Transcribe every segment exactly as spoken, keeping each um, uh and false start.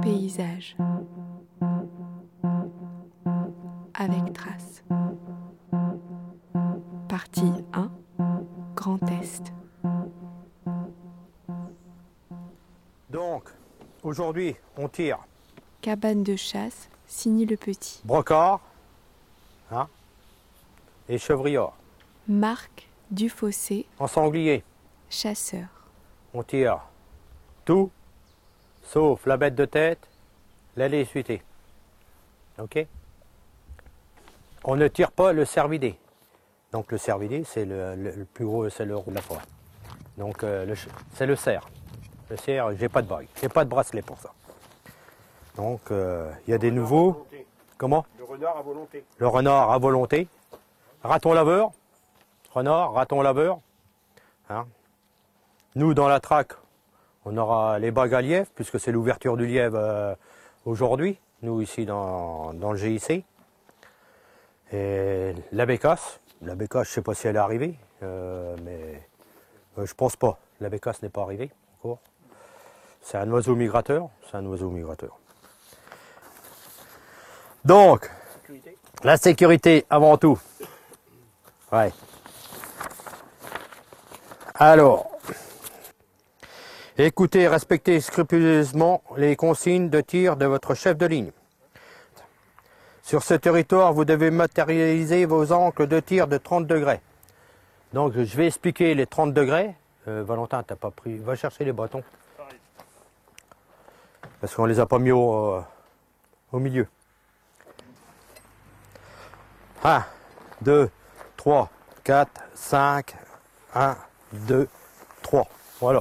Paysage avec trace. Partie un, Grand Est. Donc, aujourd'hui, on tire Cabane de chasse, Signy-le-Petit. brocard hein, et chevrillard. Marc Dufossé, En sanglier, chasseur. on tire tout, sauf la bête de tête, l'aile essuitée. Ok? On ne tire pas le cervidé. Donc le cervidé, c'est le, le, le plus gros, c'est le roux de la forêt. Donc euh, le, c'est le cerf. Le cerf, j'ai pas de bague, j'ai pas de bracelet pour ça. Donc il euh, y a des nouveaux. Comment? Le renard à volonté. Le renard à volonté. Raton laveur. Renard, raton laveur. Hein? Nous, dans la traque, on aura les bagues à lièvre, puisque c'est l'ouverture du lièvre euh, aujourd'hui. Nous, ici, dans, dans le G I C. Et la bécasse. La bécasse, je ne sais pas si elle est arrivée, euh, mais euh, je pense pas. La bécasse n'est pas arrivée encore. C'est un oiseau migrateur. C'est un oiseau migrateur. Donc, Sécurité. la sécurité avant tout. Ouais. Alors, écoutez et respectez scrupuleusement les consignes de tir de votre chef de ligne. Sur ce territoire, vous devez matérialiser vos angles de tir de trente degrés. Donc, je vais expliquer les trente degrés. Euh, Valentin, t'as pas pris. Va chercher les bâtons. Parce qu'on les a pas mis au, euh, au milieu. un, deux, trois, quatre, cinq, un, deux, trois. Voilà.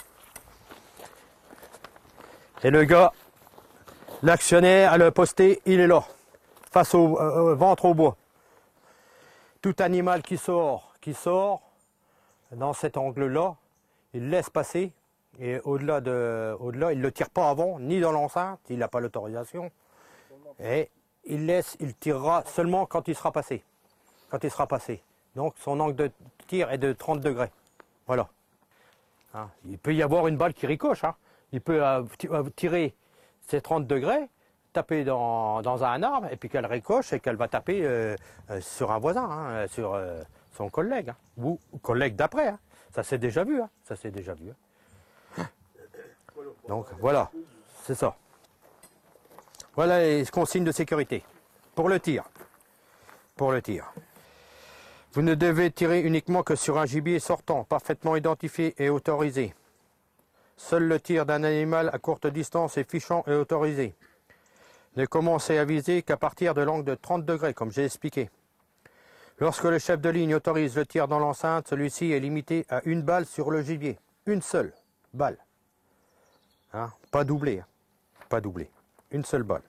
Et le gars, l'actionnaire, le posté, il est là, face au euh, ventre au bois. Tout animal qui sort, qui sort dans cet angle-là, il laisse passer. Et au-delà, de, au-delà, il ne le tire pas avant, ni dans l'enceinte, il n'a pas l'autorisation. Et il laisse, il tirera seulement quand il sera passé. Quand il sera passé. Donc son angle de tir est de trente degrés. Voilà. Hein, il peut y avoir une balle qui ricoche. Hein. Il peut euh, tirer ses trente degrés, taper dans, dans un arbre, et puis qu'elle ricoche et qu'elle va taper euh, euh, sur un voisin, hein, sur euh, son collègue, hein, ou collègue d'après. Hein. Ça s'est déjà vu. Hein. Ça s'est déjà vu. Hein. Donc voilà, c'est ça. Voilà les consignes de sécurité. Pour le tir. Pour le tir. Vous ne devez tirer uniquement que sur un gibier sortant, parfaitement identifié et autorisé. Seul le tir d'un animal à courte distance et fichant est autorisé. Ne commencez à viser qu'à partir de l'angle de trente degrés, comme j'ai expliqué. Lorsque le chef de ligne autorise le tir dans l'enceinte, celui-ci est limité à une balle sur le gibier. Une seule balle. Hein? Pas doublé. Hein? Pas doublé. Une seule balle.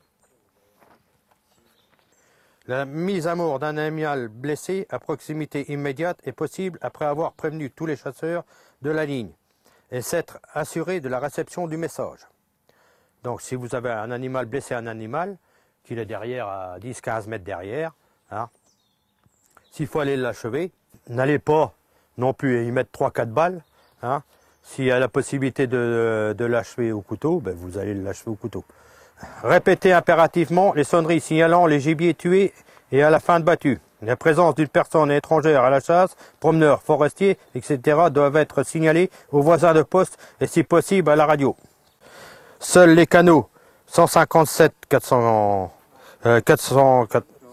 La mise à mort d'un animal blessé à proximité immédiate est possible après avoir prévenu tous les chasseurs de la ligne et s'être assuré de la réception du message. Donc si vous avez un animal blessé, un animal, qu'il est derrière à dix à quinze mètres derrière, hein, s'il faut aller l'achever, n'allez pas non plus y mettre trois à quatre balles. Hein. S'il y a la possibilité de, de l'achever au couteau, ben vous allez l'achever au couteau. Répétez impérativement les sonneries signalant les gibiers tués et à la fin de battu. La présence d'une personne étrangère à la chasse, promeneurs, forestiers, et cetera doivent être signalés aux voisins de poste et si possible à la radio. Seuls les canaux cent cinquante-sept quatre cents, euh, quatre cents,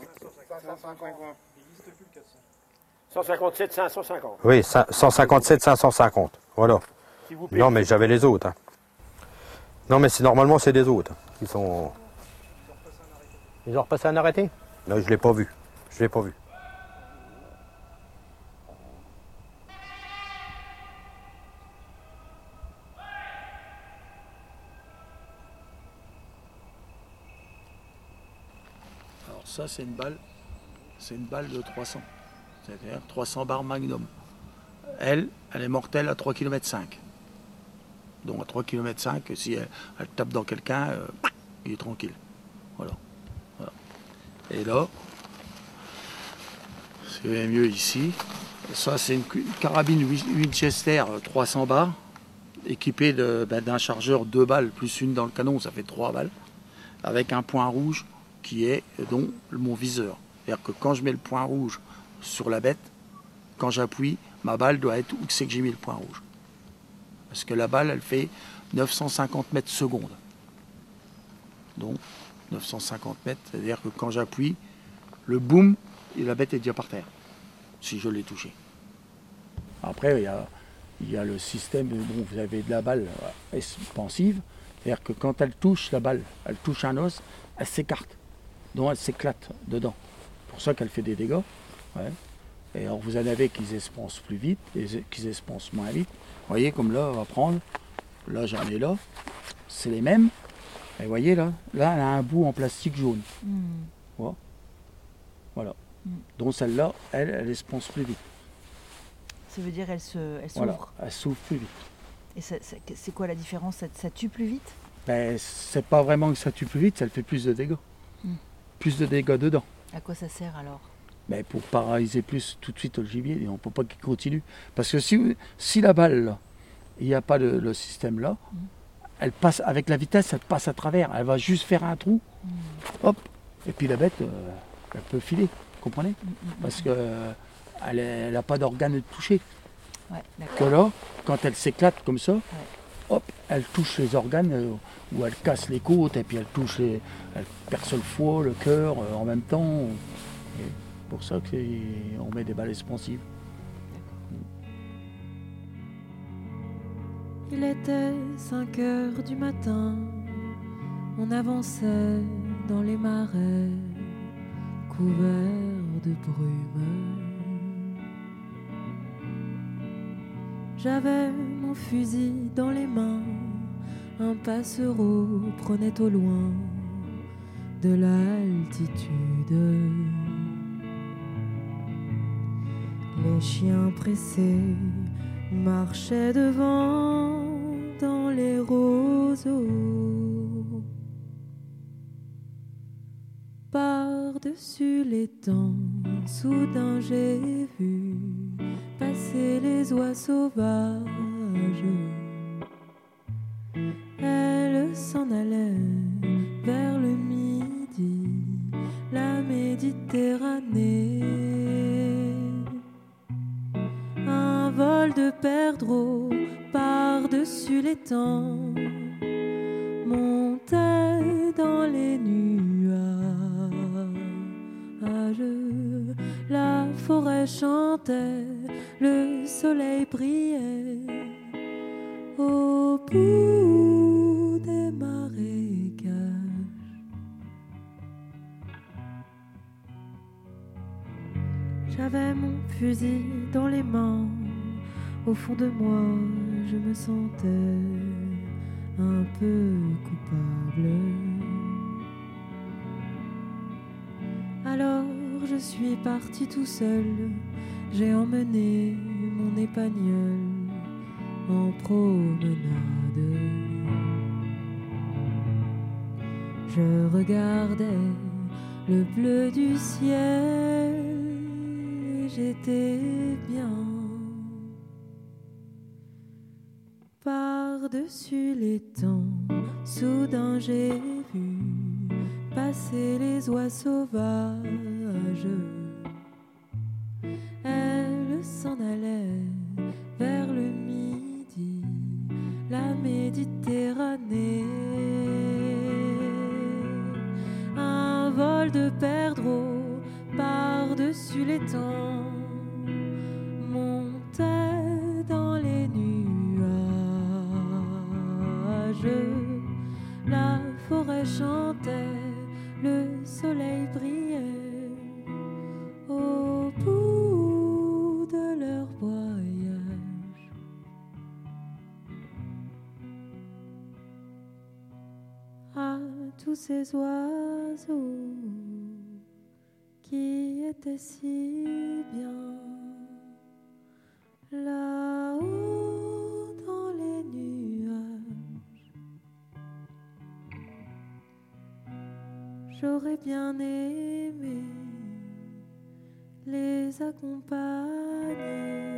cent cinquante-sept cinq cent cinquante. oui, cent cinquante-sept cinq cent cinquante. Voilà. Non mais j'avais les autres. Hein. Non mais c'est normalement c'est des autres. Ils sont. Ils ont repassé un arrêté? Non, je l'ai pas vu. Je l'ai pas vu. Alors ça c'est une balle, c'est une balle de trois cents, c'est-à-dire trois cents barres magnum. Elle, elle est mortelle à trois virgule cinq kilomètres. Donc à trois virgule cinq kilomètres, si elle, elle tape dans quelqu'un, euh, il est tranquille. Voilà. Voilà. Et là, c'est mieux ici. Ça c'est une carabine Winchester trois cents barres. équipé de, ben, d'un chargeur deux balles plus une dans le canon, ça fait trois balles, avec un point rouge qui est donc mon viseur. C'est-à-dire que quand je mets le point rouge sur la bête, quand j'appuie, ma balle doit être où c'est que j'ai mis le point rouge. Parce que la balle, elle fait neuf cent cinquante mètres secondes. Donc, neuf cent cinquante mètres, c'est-à-dire que quand j'appuie, le boum, et la bête est déjà par terre, si je l'ai touchée. Après, il y a, il y a le système, bon, vous avez de la balle expansive, c'est-à-dire que quand elle touche la balle, elle touche un os, elle s'écarte, donc elle s'éclate dedans. C'est pour ça qu'elle fait des dégâts. Ouais. Et alors vous en avez qui expansent plus vite et qui expansent moins vite. Vous voyez, comme là, on va prendre, là j'en ai là, c'est les mêmes. Et vous voyez là, là elle a un bout en plastique jaune. Mm. Voilà. Voilà. Mm. Donc celle-là, elle, elle expanse plus vite. Ça veut dire elle se, elle s'ouvre. Voilà, elle s'ouvre plus vite. Et ça, ça, c'est quoi la différence, ça, ça tue plus vite? Ben, c'est pas vraiment que ça tue plus vite, ça fait plus de dégâts. Mm. Plus de dégâts dedans. À quoi ça sert alors? Ben, pour paralyser plus tout de suite le gibier, et on ne peut pas qu'il continue. Parce que si, si la balle, là, il n'y a pas le, le système là, mm. elle passe avec la vitesse, elle passe à travers, elle va juste faire un trou, mm. hop, et puis la bête, euh, elle peut filer, vous comprenez? mm. Parce qu'elle euh, n'a pas d'organe de toucher. Ouais, que là, quand elle s'éclate comme ça, ouais. hop, elle touche les organes, euh, ou elle casse les côtes, et puis elle touche les, elle perce le foie, le cœur euh, en même temps. Et c'est pour ça qu'on met des balles expansives. Il était cinq heures du matin, on avançait dans les marais, couverts de brume. J'avais mon fusil dans les mains, un passereau prenait au loin de l'altitude. Les chiens pressés marchaient devant dans les roseaux. Par-dessus l'étang, soudain j'ai vu passer les oies sauvages. Elles s'en allaient vers le midi, la Méditerranée. Un vol de perdreaux par-dessus l'étang montait dans les nuages. La forêt chantait, le soleil brillait au bout des marécages. J'avais mon fusil dans les mains, au fond de moi je me sentais un peu coupable. Alors je suis parti tout seul, j'ai emmené mon épagnol en promenade. Je regardais le bleu du ciel et j'étais bien. Par-dessus l'étang, soudain j'ai vu passer les oies sauvages. Elles s'en allaient vers le midi, la Méditerranée. Un vol de perdreaux par-dessus l'étang montait dans les nuages. La forêt chantait, le soleil brillait au bout de leur voyage. À tous ces oiseaux qui étaient si bien là-haut dans les nuages, j'aurais bien aimé les accompagner.